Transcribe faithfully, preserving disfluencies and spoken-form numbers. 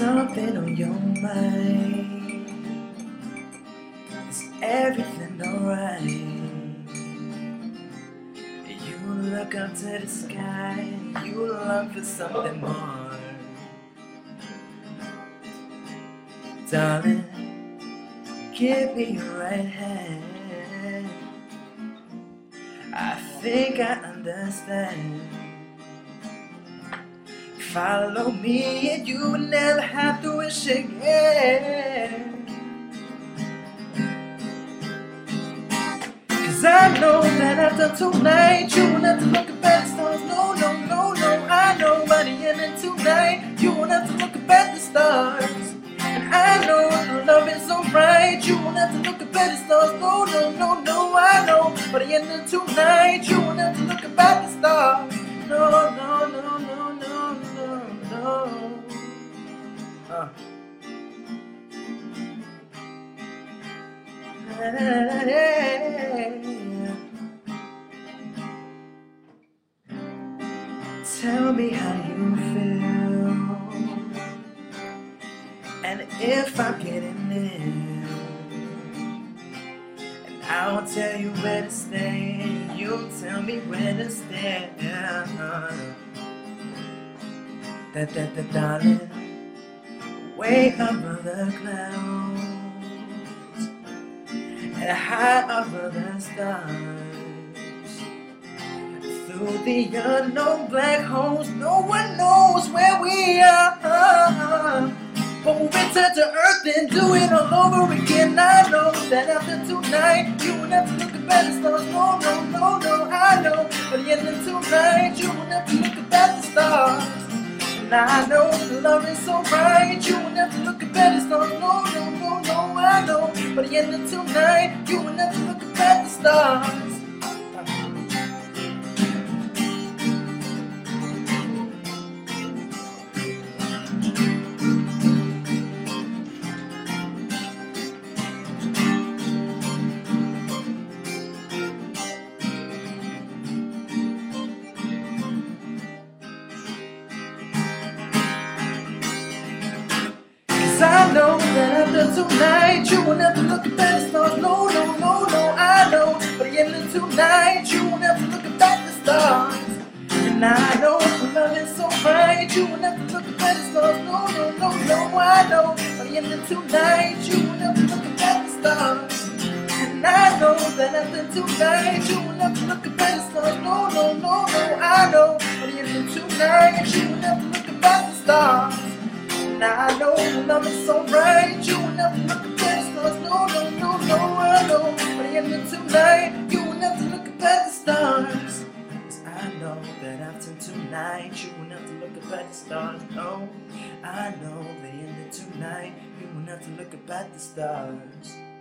something on your mind? Is everything alright? You look up to the sky and you long for something more. Darling, give me your right hand. I think I understand. Follow me and you will never have to wish again. Cause I know that after tonight you won't have to look up at the stars. No, no, no, no, I know by the end of tonight you won't have to look up at the stars. And I know the love is alright, you won't have to look up at the stars. No, no, no, no, I know by the end of tonight you won't have to look up at the stars. No, no, no, no, no, no, no. Uh. Tell me how you feel, and if I'm getting ill, and I'll tell you where to stay, you tell me where to stay. That, that, that, darling, way over the clouds and high over the stars. Through the unknown black holes, no one knows where we are. But we'll return to earth and do it all over again. I know that after tonight you won't have to look up at the stars. No, no, no, no, I know. But the end of tonight you won't have to look up at the stars. And I know the love is so right, you won't have to look up at the stars. No, no, no, no, I know. But the end of tonight you won't have to look up at the stars. I know that after tonight you won't have to look up at the stars. No, no, no, no, I know. But the end of tonight you won't have to look up at the stars. And I know the love is so bright, you won't have to look up at the stars. No, no, no, no, I know. By the end of tonight you won't have to look up at the stars. And I know that after tonight you won't have to look up at the stars. No, no, no, no, I know. By the end of tonight you won't have to look up at the stars. I know love is so bright, you won't have to look up at the stars. No, no, no, no, I know. By the end of tonight, you won't have to look up at the stars. Cause I know that after tonight, you won't have to look up at the stars. No, I know the end of tonight, you won't have to look up at the stars.